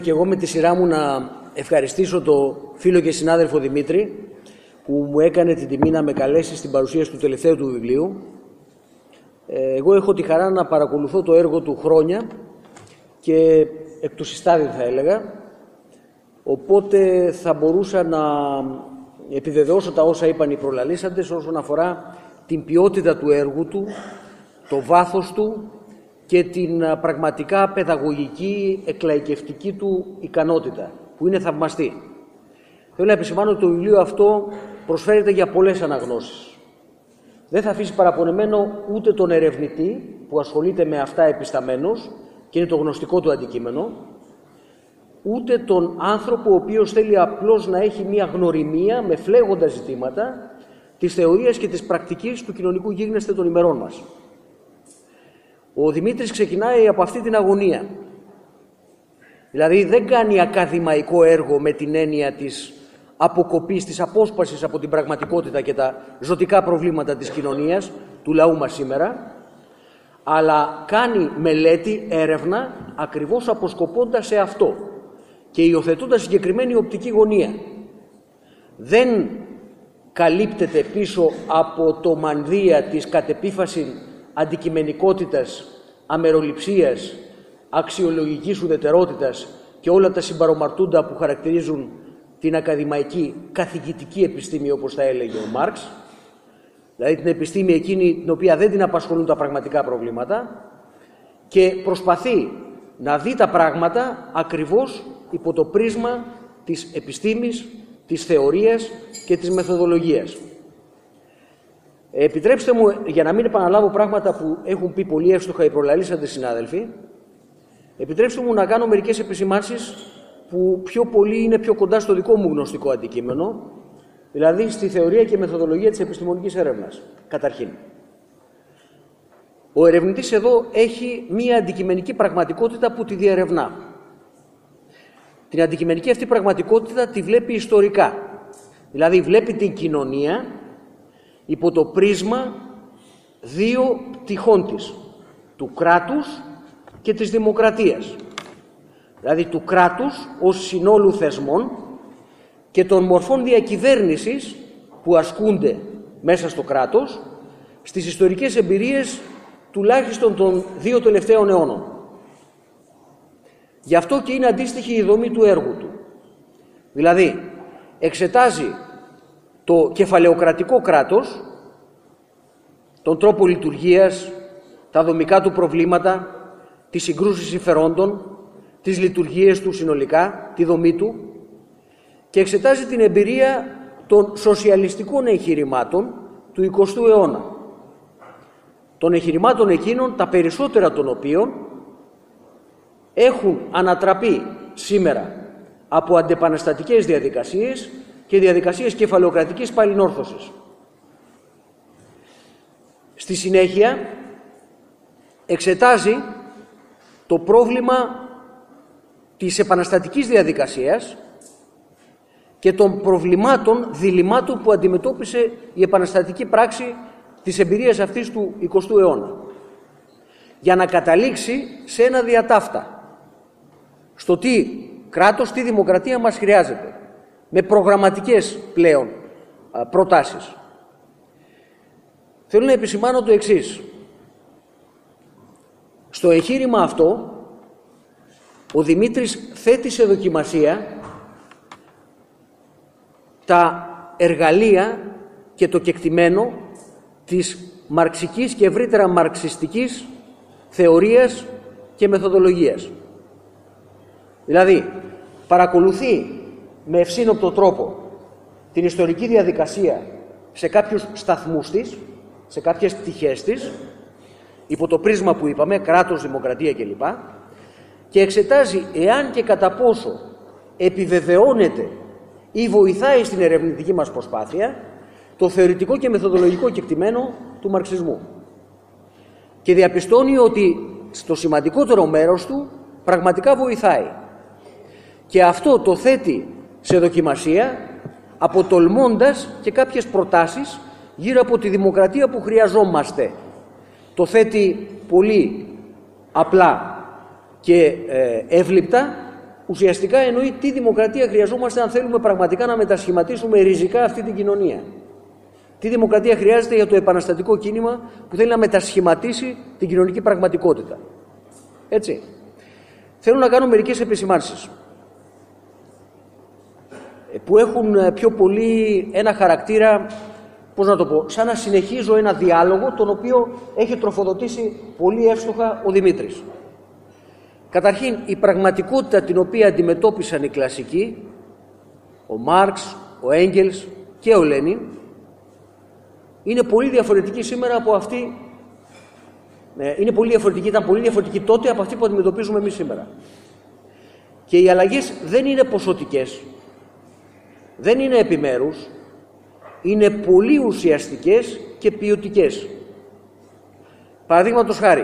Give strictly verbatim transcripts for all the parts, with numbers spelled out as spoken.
Και εγώ με τη σειρά μου να ευχαριστήσω το φίλο και συνάδελφο Δημήτρη που μου έκανε την τιμή να με καλέσει στην παρουσίαση του τελευταίου του βιβλίου. Εγώ έχω τη χαρά να παρακολουθώ το έργο του χρόνια και εκ του συστάδι θα έλεγα, οπότε θα μπορούσα να επιβεβαιώσω τα όσα είπαν οι προλαλήσαντες όσον αφορά την ποιότητα του έργου του, το βάθος του και την πραγματικά παιδαγωγική, εκλαϊκευτική του ικανότητα, που είναι θαυμαστή. Θέλω να επισημάνω ότι το βιβλίο αυτό προσφέρεται για πολλές αναγνώσεις. Δεν θα αφήσει παραπονεμένο ούτε τον ερευνητή που ασχολείται με αυτά επισταμένος και είναι το γνωστικό του αντικείμενο, ούτε τον άνθρωπο ο οποίος θέλει απλώς να έχει μία γνωριμία με φλέγοντα ζητήματα της θεωρίας και της πρακτικής του κοινωνικού γίγνεσθε των ημερών μας. Ο Δημήτρης ξεκινάει από αυτή την αγωνία. Δηλαδή δεν κάνει ακαδημαϊκό έργο με την έννοια της αποκοπής, της απόσπασης από την πραγματικότητα και τα ζωτικά προβλήματα της κοινωνίας, του λαού μας σήμερα, αλλά κάνει μελέτη, έρευνα, ακριβώς αποσκοπώντας σε αυτό και υιοθετώντας συγκεκριμένη οπτική γωνία. Δεν καλύπτεται πίσω από το μανδύα της κατεπίφαση αντικειμενικότητας, αμεροληψίας, αξιολογικής ουδετερότητας και όλα τα συμπαρομαρτούντα που χαρακτηρίζουν την ακαδημαϊκή καθηγητική επιστήμη, όπως θα έλεγε ο Μάρξ, δηλαδή την επιστήμη εκείνη την οποία δεν την απασχολούν τα πραγματικά προβλήματα, και προσπαθεί να δει τα πράγματα ακριβώς υπό το πρίσμα της επιστήμης, της θεωρίας και της μεθοδολογίας. Επιτρέψτε μου, για να μην επαναλάβω πράγματα που έχουν πει πολύ εύστοχα οι προλαλήσαντες συνάδελφοι, επιτρέψτε μου να κάνω μερικές επισημάνσεις που πιο πολύ είναι πιο κοντά στο δικό μου γνωστικό αντικείμενο, δηλαδή στη θεωρία και μεθοδολογία της επιστημονικής έρευνας. Καταρχήν, ο ερευνητής εδώ έχει μία αντικειμενική πραγματικότητα που τη διερευνά. Την αντικειμενική αυτή πραγματικότητα τη βλέπει ιστορικά, δηλαδή βλέπει την κοινωνία υπό το πρίσμα δύο πτυχών της, του κράτους και της δημοκρατίας. Δηλαδή του κράτους ως συνόλου θεσμών και των μορφών διακυβέρνησης που ασκούνται μέσα στο κράτος στις ιστορικές εμπειρίες τουλάχιστον των δύο τελευταίων αιώνων. Γι' αυτό και είναι αντίστοιχη η δομή του έργου του. Δηλαδή εξετάζει το κεφαλαιοκρατικό κράτος, τον τρόπο λειτουργίας, τα δομικά του προβλήματα, τις συγκρούσεις συμφερόντων, τις λειτουργίες του συνολικά, τη δομή του, και εξετάζει την εμπειρία των σοσιαλιστικών εγχειρημάτων του εικοστού αιώνα. Των εγχειρημάτων εκείνων, τα περισσότερα των οποίων έχουν ανατραπεί σήμερα από αντεπαναστατικές διαδικασίες και διαδικασίες κεφαλαιοκρατικής παλινόρθωσης. Στη συνέχεια εξετάζει το πρόβλημα της επαναστατικής διαδικασίας και των προβλημάτων, διλημάτων που αντιμετώπισε η επαναστατική πράξη της εμπειρίας αυτής του εικοστού αιώνα, για να καταλήξει σε ένα διατάφτα στο τι κράτος, τι δημοκρατία μας χρειάζεται, με προγραμματικές πλέον προτάσεις. Θέλω να επισημάνω το εξής. Στο εγχείρημα αυτό ο Δημήτρης θέτει σε δοκιμασία τα εργαλεία και το κεκτημένο της μαρξικής και ευρύτερα μαρξιστικής θεωρίας και μεθοδολογίας. Δηλαδή παρακολουθεί με ευσύνοπτο τρόπο την ιστορική διαδικασία σε κάποιους σταθμούς της, σε κάποιες πτυχές της, υπό το πρίσμα που είπαμε, κράτος, δημοκρατία κλπ, και εξετάζει εάν και κατά πόσο επιβεβαιώνεται ή βοηθάει στην ερευνητική μας προσπάθεια το θεωρητικό και μεθοδολογικό κεκτημένο του μαρξισμού. Και διαπιστώνει ότι στο σημαντικότερο μέρος του πραγματικά βοηθάει. Και αυτό το θέτει σε δοκιμασία, αποτολμώντας και κάποιες προτάσεις γύρω από τη δημοκρατία που χρειαζόμαστε. Το θέτει πολύ απλά και ε, εύληπτα ουσιαστικά εννοεί τι δημοκρατία χρειαζόμαστε αν θέλουμε πραγματικά να μετασχηματίσουμε ριζικά αυτή την κοινωνία. Τι δημοκρατία χρειάζεται για το επαναστατικό κίνημα που θέλει να μετασχηματίσει την κοινωνική πραγματικότητα. Έτσι. Θέλω να κάνω μερικές επισημάνσεις που έχουν πιο πολύ ένα χαρακτήρα, πώς να το πω, σαν να συνεχίζω ένα διάλογο τον οποίο έχει τροφοδοτήσει πολύ εύστοχα ο Δημήτρης. Καταρχήν, η πραγματικότητα την οποία αντιμετώπισαν οι κλασικοί, ο Μάρξ, ο Έγγελς και ο Λένιν, είναι πολύ διαφορετική σήμερα από αυτή, είναι πολύ διαφορετική, ήταν πολύ διαφορετική τότε από αυτή που αντιμετωπίζουμε εμείς σήμερα. Και οι αλλαγές δεν είναι ποσοτικές, δεν είναι επιμέρους, είναι πολύ ουσιαστικές και ποιοτικές. Παραδείγματος χάρη,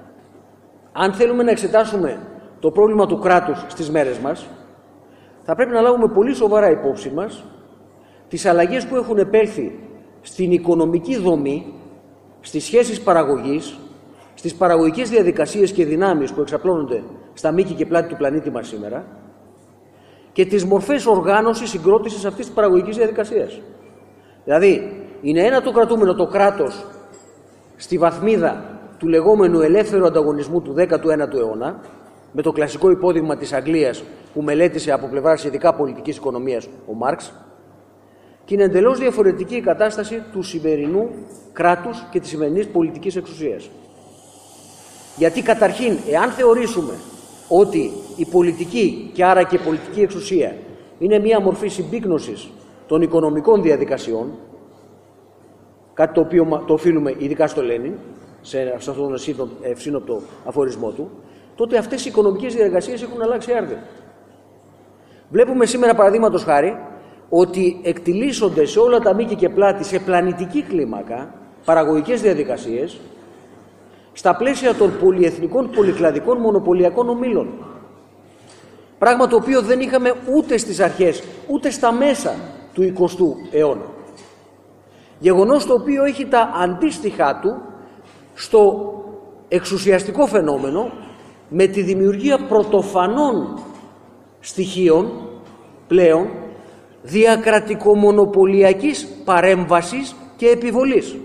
αν θέλουμε να εξετάσουμε το πρόβλημα του κράτους στις μέρες μας, θα πρέπει να λάβουμε πολύ σοβαρά υπόψη μας τις αλλαγές που έχουν επέλθει στην οικονομική δομή, στις σχέσεις παραγωγής, στις παραγωγικές διαδικασίες και δυνάμεις που εξαπλώνονται στα μήκη και πλάτη του πλανήτη μας σήμερα και τις μορφές οργάνωσης, συγκρότησης αυτής της παραγωγικής διαδικασίας. Δηλαδή, είναι ένα το κρατούμενο το κράτος στη βαθμίδα του λεγόμενου ελεύθερου ανταγωνισμού του δέκατου ένατου αιώνα, με το κλασικό υπόδειγμα της Αγγλίας που μελέτησε από πλευράς ειδικά πολιτικής οικονομίας ο Μάρξ, και είναι εντελώς διαφορετική η κατάσταση του σημερινού κράτους και της σημερινής πολιτικής εξουσίας. Γιατί καταρχήν, εάν θεωρήσουμε ότι η πολιτική και άρα και η πολιτική εξουσία είναι μία μορφή συμπίκνωσης των οικονομικών διαδικασιών, κάτι το οποίο το οφείλουμε ειδικά στο Λένιν, σε αυτόν τον ευσύνοπτο αφορισμό του, τότε αυτές οι οικονομικές διαδικασίες έχουν αλλάξει άρδιν. Βλέπουμε σήμερα, παραδείγματος χάρη, ότι εκτιλήσονται σε όλα τα μήκη και πλάτη σε πλανητική κλίμακα παραγωγικές διαδικασίες στα πλαίσια των πολυεθνικών, πολυκλαδικών, μονοπωλιακών ομίλων. Πράγμα το οποίο δεν είχαμε ούτε στις αρχές, ούτε στα μέσα του εικοστού αιώνα. Γεγονός το οποίο έχει τα αντίστοιχά του στο εξουσιαστικό φαινόμενο με τη δημιουργία πρωτοφανών στοιχείων πλέον διακρατικομονοπωλιακής παρέμβασης και επιβολής.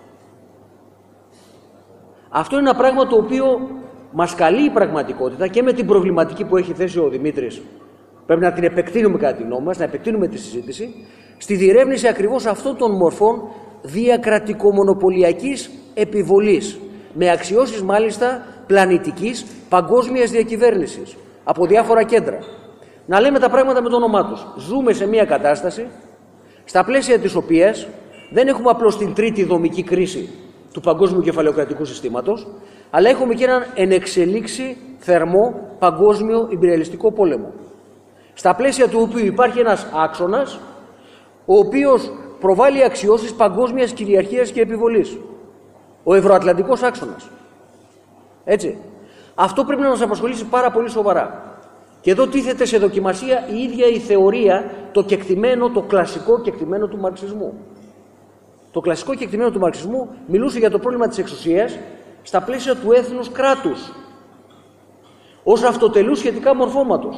Αυτό είναι ένα πράγμα το οποίο μας καλεί η πραγματικότητα και με την προβληματική που έχει θέσει ο Δημήτρης. Πρέπει να την επεκτείνουμε κατά τη γνώμη μας, να επεκτείνουμε τη συζήτηση στη διερεύνηση ακριβώς αυτών των μορφών διακρατικομονοπωλιακής επιβολής, με αξιώσεις μάλιστα πλανητικής παγκόσμιας διακυβέρνησης από διάφορα κέντρα. Να λέμε τα πράγματα με το όνομά τους. Ζούμε σε μια κατάσταση στα πλαίσια της οποίας δεν έχουμε απλώς την τρίτη δομική κρίση του παγκόσμιου κεφαλαιοκρατικού συστήματος, αλλά έχουμε και έναν ενεξελίξει θερμό παγκόσμιο ιμπεριαλιστικό πόλεμο. Στα πλαίσια του οποίου υπάρχει ένας άξονας, ο οποίος προβάλλει αξιώσεις παγκόσμιας κυριαρχίας και επιβολής. Ο ευρωατλαντικός άξονας. Έτσι. Αυτό πρέπει να μας απασχολήσει πάρα πολύ σοβαρά. Και εδώ τίθεται σε δοκιμασία η ίδια η θεωρία, το κεκτημένο, το κλασικό κεκτημένο του μαρξισμού. Το κλασικό κεκτημένο του μαρξισμού μιλούσε για το πρόβλημα της εξουσίας στα πλαίσια του έθνους κράτους, ως αυτοτελούς σχετικά μορφώματος.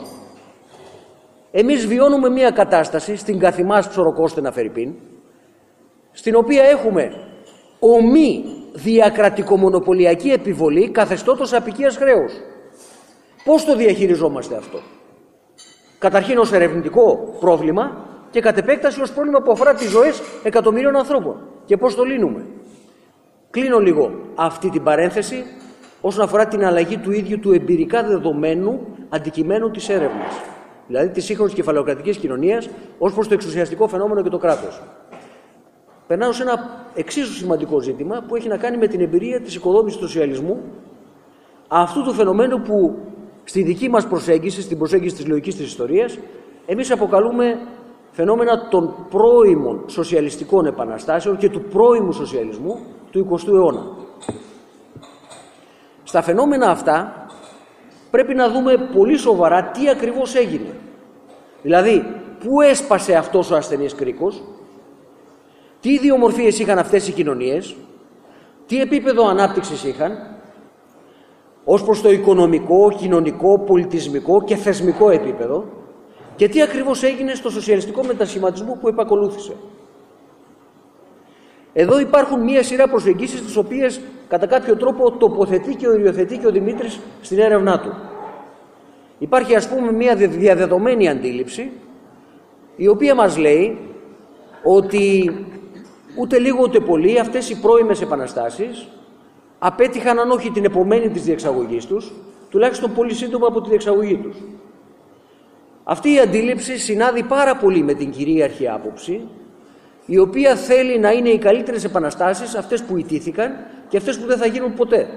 Εμείς βιώνουμε μια κατάσταση στην καθημάς ψωροκόστενα φερρυπίν, στην οποία έχουμε ομή διακρατικομονοπωλιακή επιβολή καθεστώτος απικίας χρέους. Πώς το διαχειριζόμαστε αυτό? Καταρχήν ως ερευνητικό πρόβλημα και κατ' επέκταση ως πρόβλημα που αφορά τις ζωές εκατομμυρίων ανθρώπων. Και πώς το λύνουμε? Κλείνω λίγο αυτή την παρένθεση όσον αφορά την αλλαγή του ίδιου του εμπειρικά δεδομένου αντικειμένου της έρευνας. Δηλαδή της σύγχρονης κεφαλαιοκρατικής κοινωνίας ως προς το εξουσιαστικό φαινόμενο και το κράτος. Περνάω σε ένα εξίσου σημαντικό ζήτημα που έχει να κάνει με την εμπειρία της οικοδόμησης του σοσιαλισμού, αυτού του φαινομένου που στη δική μας προσέγγιση, στην προσέγγιση της λογικής της ιστορίας, εμείς αποκαλούμε φαινόμενα των πρώιμων σοσιαλιστικών επαναστάσεων και του πρώιμου σοσιαλισμού του εικοστού αιώνα. Στα φαινόμενα αυτά πρέπει να δούμε πολύ σοβαρά τι ακριβώς έγινε. Δηλαδή, πού έσπασε αυτός ο ασθενής κρίκος, τι ιδιομορφίες είχαν αυτές οι κοινωνίες, τι επίπεδο ανάπτυξης είχαν, ως προς το οικονομικό, κοινωνικό, πολιτισμικό και θεσμικό επίπεδο και τι ακριβώς έγινε στο σοσιαλιστικό μετασχηματισμό που επακολούθησε. Εδώ υπάρχουν μία σειρά προσεγγίσεις τις οποίες κατά κάποιο τρόπο τοποθετεί και οριοθετεί και ο Δημήτρης στην έρευνά του. Υπάρχει ας πούμε μία διαδεδομένη αντίληψη η οποία μας λέει ότι ούτε λίγο ούτε πολύ αυτές οι πρώιμες επαναστάσεις απέτυχαν, αν όχι την επομένη της διεξαγωγής τους, τουλάχιστον πολύ σύντομα από τη διεξαγωγή τους. Αυτή η αντίληψη συνάδει πάρα πολύ με την κυρίαρχη άποψη, η οποία θέλει να είναι οι καλύτερες επαναστάσεις αυτές που ιτήθηκαν και αυτές που δεν θα γίνουν ποτέ.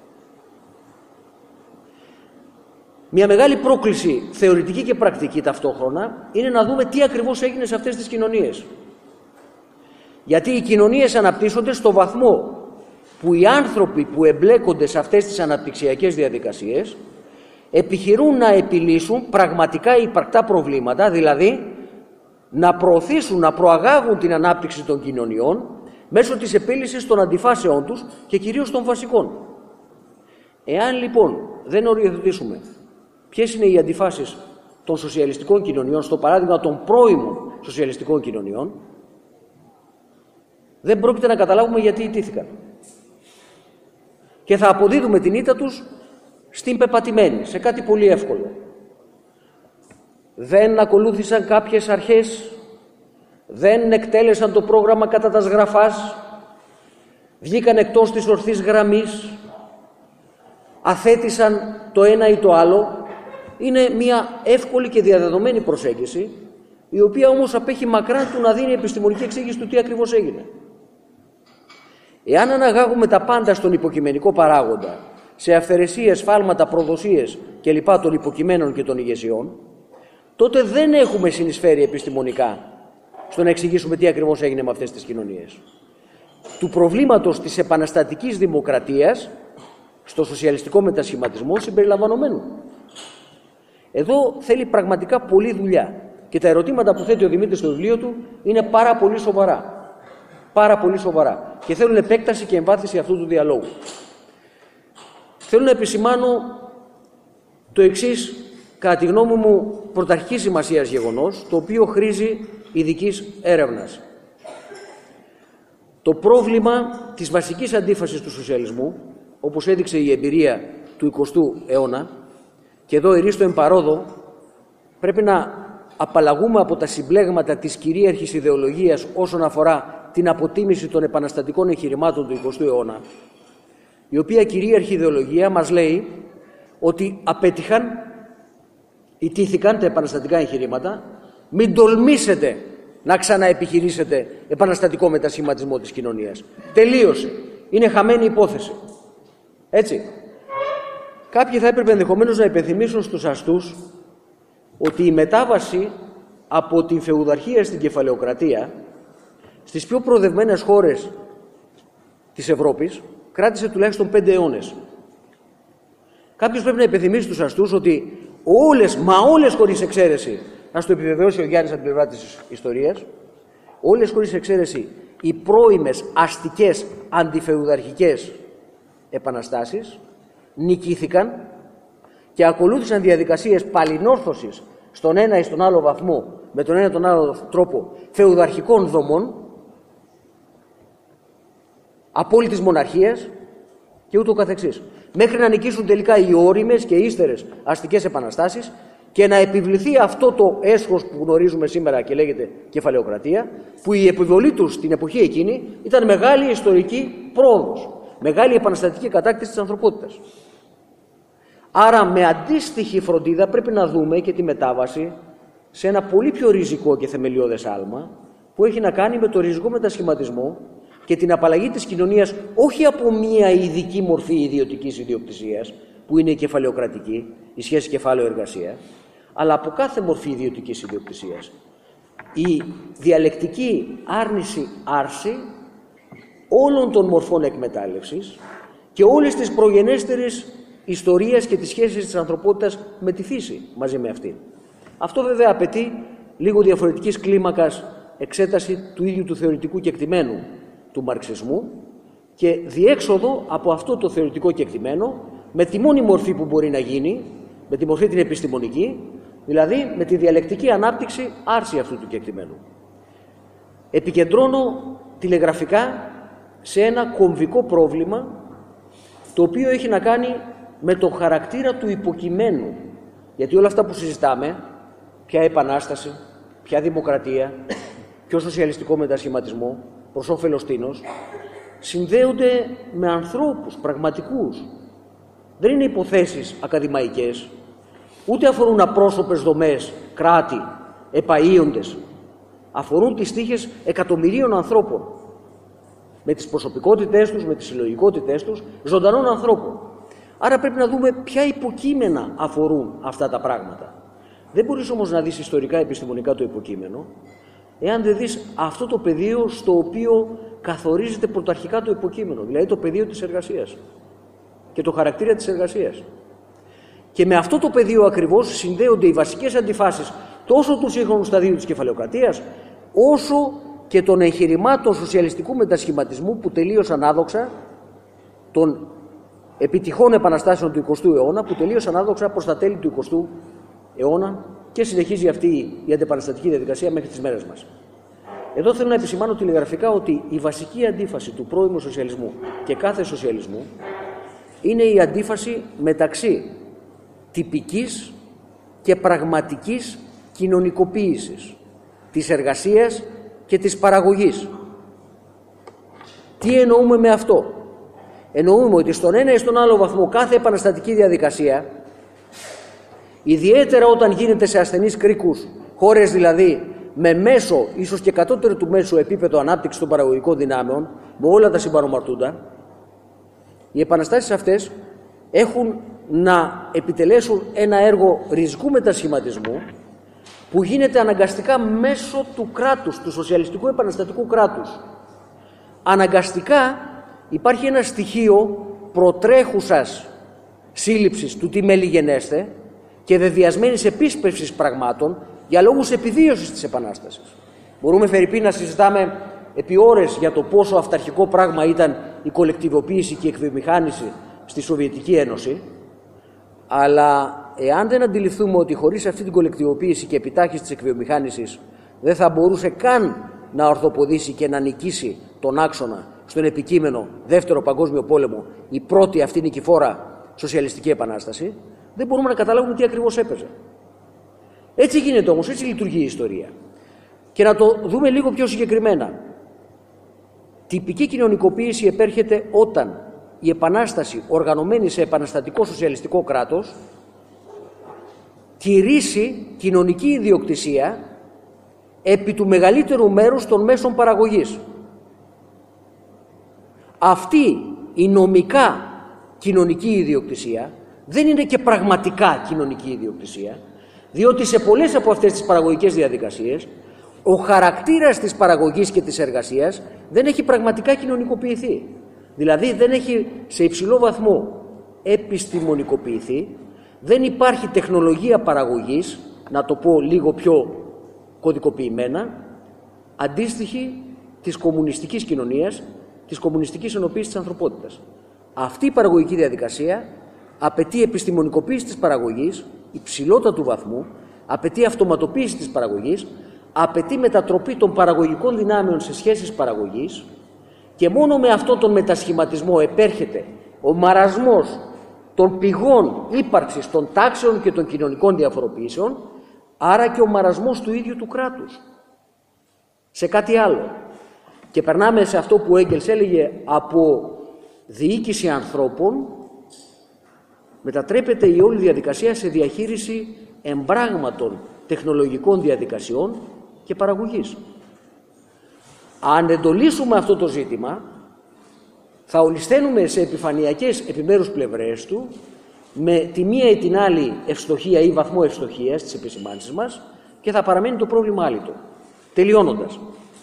Μια μεγάλη πρόκληση θεωρητική και πρακτική ταυτόχρονα είναι να δούμε τι ακριβώς έγινε σε αυτές τις κοινωνίες. Γιατί οι κοινωνίες αναπτύσσονται στο βαθμό που οι άνθρωποι που εμπλέκονται σε αυτές τις αναπτυξιακές διαδικασίες επιχειρούν να επιλύσουν πραγματικά υπαρκτά προβλήματα, δηλαδή να προωθήσουν, να προαγάγουν την ανάπτυξη των κοινωνιών μέσω της επίλυσης των αντιφάσεών τους και κυρίως των βασικών. Εάν λοιπόν δεν οριοθετήσουμε ποιες είναι οι αντιφάσεις των σοσιαλιστικών κοινωνιών, στο παράδειγμα των πρώιμων σοσιαλιστικών κοινωνιών, δεν πρόκειται να καταλάβουμε γιατί ιτήθηκαν. Και θα αποδίδουμε την ήττα τους στην πεπατημένη, σε κάτι πολύ εύκολο. Δεν ακολούθησαν κάποιες αρχές, δεν εκτέλεσαν το πρόγραμμα κατά τας γραφάς, βγήκαν εκτός της ορθής γραμμής, αθέτησαν το ένα ή το άλλο. Είναι μια εύκολη και διαδεδομένη προσέγγιση, η οποία όμως απέχει μακράν του να δίνει επιστημονική εξήγηση του τι ακριβώς έγινε. Εάν αναγάγουμε τα πάντα στον υποκειμενικό παράγοντα, σε αυθαιρεσίες, σφάλματα, προδοσίες κλπ. Των υποκειμένων και των ηγεσιών, τότε δεν έχουμε συνεισφέρει επιστημονικά στο να εξηγήσουμε τι ακριβώς έγινε με αυτές τις κοινωνίες. Του προβλήματος της επαναστατικής δημοκρατίας στο σοσιαλιστικό μετασχηματισμό συμπεριλαμβανομένου. Εδώ θέλει πραγματικά πολλή δουλειά και τα ερωτήματα που θέτει ο Δημήτρης στο βιβλίο του είναι πάρα πολύ σοβαρά. Πάρα πολύ σοβαρά και θέλουν επέκταση και εμβάθυνση αυτού του διαλόγου. Θέλω να επισημάνω το εξής, κατά τη γνώμη μου, πρωταρχικής σημασίας γεγονός, το οποίο χρήζει ειδικής έρευνας. Το πρόβλημα της βασικής αντίφασης του σοσιαλισμού, όπως έδειξε η εμπειρία του εικοστού αιώνα, και εδώ ερίστο εμπαρόδο, πρέπει να απαλλαγούμε από τα συμπλέγματα της κυρίαρχης ιδεολογίας όσον αφορά την αποτίμηση των επαναστατικών εγχειρημάτων του εικοστού αιώνα, η οποία κυρίαρχη ιδεολογία μας λέει ότι απέτυχαν, ιτήθηκαν τα επαναστατικά εγχειρήματα, μην τολμήσετε να ξαναεπιχειρήσετε επαναστατικό μετασχηματισμό της κοινωνίας. Τελείωσε. Είναι χαμένη υπόθεση. Έτσι. Κάποιοι θα έπρεπε ενδεχομένως να υπενθυμίσουν στους αστούς ότι η μετάβαση από την φεουδαρχία στην κεφαλαιοκρατία στις πιο προοδευμένες χώρες της Ευρώπης κράτησε τουλάχιστον πέντε αιώνες. Κάποιος πρέπει να υπενθυμίσει στους αστούς ότι όλες, μα όλες χωρίς εξαίρεση, να το επιβεβαιώσει ο Γιάννης από την πλευρά της ιστορίας, όλες χωρίς εξαίρεση οι πρώιμες αστικές αντιφεουδαρχικές επαναστάσεις νικήθηκαν και ακολούθησαν διαδικασίες παλινόρθωσης στον ένα ή στον άλλο βαθμό, με τον ένα ή τον άλλο τρόπο, φεουδαρχικών δομών, απόλυτης μοναρχίας και ούτω καθεξής. Μέχρι να νικήσουν τελικά οι ώριμες και ύστερες αστικές επαναστάσεις και να επιβληθεί αυτό το έσχος που γνωρίζουμε σήμερα και λέγεται κεφαλαιοκρατία, που η επιβολή τους στην εποχή εκείνη ήταν μεγάλη ιστορική πρόοδος, μεγάλη επαναστατική κατάκτηση της ανθρωπότητας. Άρα με αντίστοιχη φροντίδα πρέπει να δούμε και τη μετάβαση σε ένα πολύ πιο ριζικό και θεμελιώδες άλμα που έχει να κάνει με το ριζικό μετασχηματισμό και την απαλλαγή της κοινωνίας όχι από μία ειδική μορφή ιδιωτικής ιδιοκτησίας που είναι η κεφαλαιοκρατική, η σχέση κεφάλαιο-εργασία, αλλά από κάθε μορφή ιδιωτικής ιδιοκτησίας. Η διαλεκτική άρνηση-άρση όλων των μορφών εκμετάλλευσης και όλες τις προγενέστερες ιστορίες και τις σχέσεις της ανθρωπότητας με τη φύση μαζί με αυτή. Αυτό βέβαια απαιτεί λίγο διαφορετικής κλίμακας εξέταση του ίδιου του θεωρητικού κεκτημένου του μαρξισμού και διέξοδο από αυτό το θεωρητικό κεκτημένο με τη μόνη μορφή που μπορεί να γίνει, με τη μορφή την επιστημονική, δηλαδή με τη διαλεκτική ανάπτυξη άρση αυτού του κεκτημένου. Επικεντρώνω τηλεγραφικά σε ένα κομβικό πρόβλημα, το οποίο έχει να κάνει με το χαρακτήρα του υποκειμένου. Γιατί όλα αυτά που συζητάμε, ποια επανάσταση, ποια δημοκρατία, ποιο σοσιαλιστικό μετασχηματισμό, προς όφελος τίνος, συνδέονται με ανθρώπους πραγματικούς. Δεν είναι υποθέσεις ακαδημαϊκές, ούτε αφορούν απρόσωπες δομές, κράτη, επαΐοντες. Αφορούν τις τύχες εκατομμυρίων ανθρώπων, με τις προσωπικότητές τους, με τις συλλογικότητές τους, ζωντανών ανθρώπων. Άρα πρέπει να δούμε ποια υποκείμενα αφορούν αυτά τα πράγματα. Δεν μπορείς όμως να δεις ιστορικά, επιστημονικά το υποκείμενο, εάν δεν δεις αυτό το πεδίο στο οποίο καθορίζεται πρωταρχικά το υποκείμενο, δηλαδή το πεδίο της εργασίας και το χαρακτήρα της εργασίας. Και με αυτό το πεδίο ακριβώς συνδέονται οι βασικές αντιφάσεις τόσο του σύγχρονου σταδίου της κεφαλαιοκρατίας, όσο και των εγχειρημάτων σοσιαλιστικού μετασχηματισμού που τελείωσαν άδοξα, των επιτυχών επαναστάσεων του εικοστού αιώνα που τελείωσαν άδοξα προς τα τέλη του εικοστού αιώνα και συνεχίζει αυτή η αντιεπαναστατική διαδικασία μέχρι τις μέρες μας. Εδώ θέλω να επισημάνω τηλεγραφικά ότι η βασική αντίφαση του πρώιμου σοσιαλισμού και κάθε σοσιαλισμού είναι η αντίφαση μεταξύ τυπικής και πραγματικής κοινωνικοποίησης της εργασίας και της παραγωγής. Τι εννοούμε με αυτό? Εννοούμε ότι στον ένα ή στον άλλο βαθμό κάθε επαναστατική διαδικασία, ιδιαίτερα όταν γίνεται σε ασθενείς κρίκους, χώρες δηλαδή με μέσο, ίσως και κατώτερο του μέσου επίπεδο ανάπτυξη των παραγωγικών δυνάμεων, με όλα τα συμπαρομαρτούντα, οι επαναστάσεις αυτές έχουν να επιτελέσουν ένα έργο ριζικού μετασχηματισμού που γίνεται αναγκαστικά μέσω του κράτους, του σοσιαλιστικού επαναστατικού κράτους. Αναγκαστικά υπάρχει ένα στοιχείο προτρέχουσας σύλληψης του τι μέλη γενέστε και βεβαιασμένης επίσπευσης πραγμάτων για λόγους επιβίωσης της Επανάστασης. Μπορούμε φερειπίν να συζητάμε επί ώρες για το πόσο αυταρχικό πράγμα ήταν η κολεκτιβοποίηση και η εκβιομηχάνηση στη Σοβιετική Ένωση, αλλά εάν δεν αντιληφθούμε ότι χωρίς αυτή την κολεκτιβοποίηση και επιτάχυνση της εκβιομηχάνησης δεν θα μπορούσε καν να ορθοποδήσει και να νικήσει τον άξονα στον επικείμενο Δεύτερο Παγκόσμιο Πόλεμο, η πρώτη αυτή νικηφόρα σοσιαλιστική επανάσταση, δεν μπορούμε να καταλάβουμε τι ακριβώς έπαιζε. Έτσι γίνεται όμως, έτσι λειτουργεί η ιστορία. Και να το δούμε λίγο πιο συγκεκριμένα. Τυπική κοινωνικοποίηση επέρχεται όταν η επανάσταση οργανωμένη σε επαναστατικό σοσιαλιστικό κράτος τηρήσει κοινωνική ιδιοκτησία επί του μεγαλύτερου μέρους των μέσων παραγωγής. Αυτή η νομικά κοινωνική ιδιοκτησία δεν είναι και πραγματικά κοινωνική ιδιοκτησία, διότι σε πολλές από αυτές τις παραγωγικές διαδικασίες ο χαρακτήρας της παραγωγής και της εργασίας δεν έχει πραγματικά κοινωνικοποιηθεί. Δηλαδή δεν έχει σε υψηλό βαθμό επιστημονικοποιηθεί, δεν υπάρχει τεχνολογία παραγωγής, να το πω λίγο πιο κωδικοποιημένα, αντίστοιχη της κομμουνιστικής κοινωνίας, της κομμουνιστικής ενοποίησης της ανθρωπότητας. Αυτή η παραγωγική διαδικασία απαιτεί επιστημονικοποίηση της παραγωγής υψηλότατου βαθμού, απαιτεί αυτοματοποίηση της παραγωγής, απαιτεί μετατροπή των παραγωγικών δυνάμεων σε σχέσεις παραγωγής και μόνο με αυτόν τον μετασχηματισμό επέρχεται ο μαρασμός των πηγών ύπαρξης των τάξεων και των κοινωνικών διαφοροποιήσεων, άρα και ο μαρασμός του ίδιου του κράτους σε κάτι άλλο. Και περνάμε σε αυτό που ο Έγκελς έλεγε, από διοίκηση ανθρώπων μετατρέπεται η όλη διαδικασία σε διαχείριση εμπράγματων τεχνολογικών διαδικασιών και παραγωγής. Αν εντολίσουμε αυτό το ζήτημα, θα ολισθαίνουμε σε επιφανειακές επιμέρους πλευρές του, με τη μία ή την άλλη ευστοχία ή βαθμό ευστοχίας της επισημάνσης μας, και θα παραμένει το πρόβλημα άλυτο. Τελειώνοντας,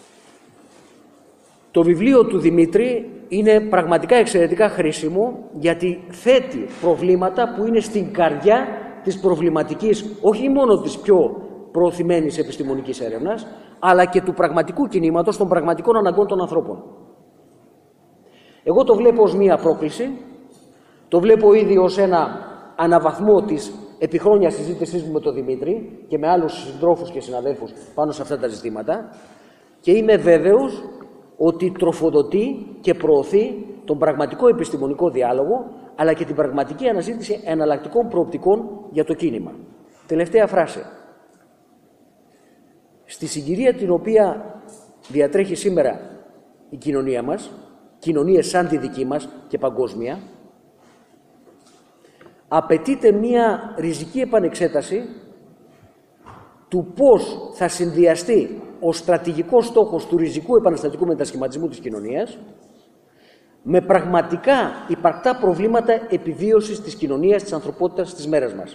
το βιβλίο του Δημήτρη είναι πραγματικά εξαιρετικά χρήσιμο, γιατί θέτει προβλήματα που είναι στην καρδιά της προβληματικής, όχι μόνο της πιο προωθημένης επιστημονικής έρευνας, αλλά και του πραγματικού κινήματος, των πραγματικών αναγκών των ανθρώπων. Εγώ το βλέπω ως μία πρόκληση, Το βλέπω ήδη ως ένα αναβαθμό της επιχρόνιας συζήτησής μου με τον Δημήτρη και με άλλους συντρόφους και συναδέλφους πάνω σε αυτά τα ζητήματα και είμαι βέβαιος ότι τροφοδοτεί και προωθεί τον πραγματικό επιστημονικό διάλογο αλλά και την πραγματική αναζήτηση εναλλακτικών προοπτικών για το κίνημα. Τελευταία φράση. Στη συγκυρία την οποία διατρέχει σήμερα η κοινωνία μας, κοινωνίες σαν τη δική μας και παγκόσμια, απαιτείται μία ριζική επανεξέταση του πώς θα συνδυαστεί ο στρατηγικός στόχος του ριζικού επαναστατικού μετασχηματισμού της κοινωνίας με πραγματικά υπαρκτά προβλήματα επιβίωσης της κοινωνίας, της ανθρωπότητας στις μέρες μας.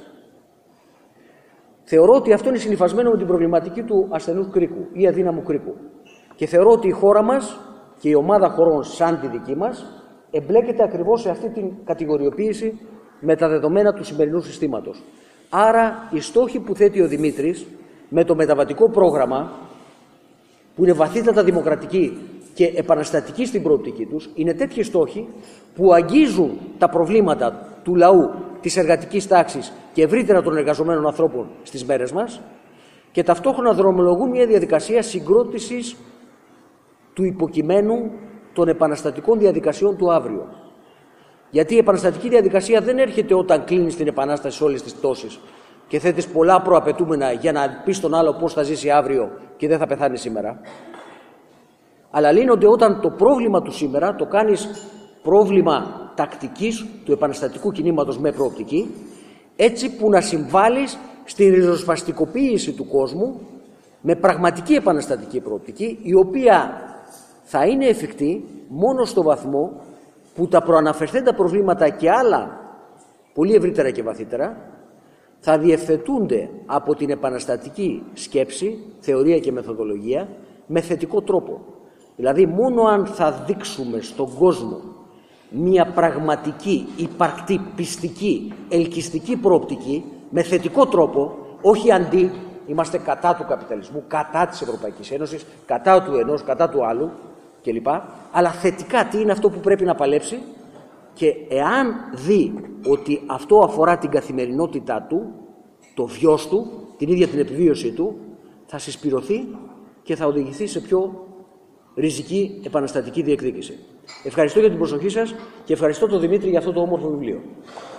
Θεωρώ ότι αυτό είναι συνυφασμένο με την προβληματική του ασθενούς κρίκου ή αδύναμου κρίκου. Και θεωρώ ότι η χώρα μας και η ομάδα χωρών σαν τη δική μας εμπλέκεται ακριβώς σε αυτή την κατηγοριοποίηση με τα δεδομένα του σημερινού συστήματος. Άρα οι στόχοι που θέτει ο Δημήτρης με το μεταβατικό πρόγραμμα, που είναι βαθύτατα δημοκρατική και επαναστατική στην προοπτική τους, είναι τέτοιοι στόχοι που αγγίζουν τα προβλήματα του λαού, της εργατικής τάξης και ευρύτερα των εργαζομένων ανθρώπων στις μέρες μας και ταυτόχρονα δρομολογούν μια διαδικασία συγκρότησης του υποκειμένου των επαναστατικών διαδικασιών του αύριο. Γιατί η επαναστατική διαδικασία δεν έρχεται όταν κλείνεις την επανάσταση σε όλες τις πτώσεις και θέτεις πολλά προαπαιτούμενα για να πεις στον άλλο πώς θα ζήσει αύριο και δεν θα πεθάνει σήμερα. Αλλά λύνονται όταν το πρόβλημα του σήμερα το κάνεις πρόβλημα τακτικής του επαναστατικού κινήματος με προοπτική, έτσι που να συμβάλλεις στη ριζοσπαστικοποίηση του κόσμου με πραγματική επαναστατική προοπτική, η οποία θα είναι εφικτή μόνο στο βαθμό που τα προαναφερθέντα προβλήματα και άλλα πολύ ευρύτερα και βαθύτερα θα διευθετούνται από την επαναστατική σκέψη, θεωρία και μεθοδολογία με θετικό τρόπο. Δηλαδή μόνο αν θα δείξουμε στον κόσμο μια πραγματική, υπαρκτή, πιστική, ελκυστική προοπτική με θετικό τρόπο, όχι αντί, είμαστε κατά του καπιταλισμού, κατά της Ευρωπαϊκής Ένωσης, κατά του ενός, κατά του άλλου κλπ. Αλλά θετικά τι είναι αυτό που πρέπει να παλέψει και εάν δει ότι αυτό αφορά την καθημερινότητά του, το βιός του, την ίδια την επιβίωσή του, θα συσπυρωθεί και θα οδηγηθεί σε πιο ριζική επαναστατική διεκδίκηση. Ευχαριστώ για την προσοχή σας και ευχαριστώ τον Δημήτρη για αυτό το όμορφο βιβλίο.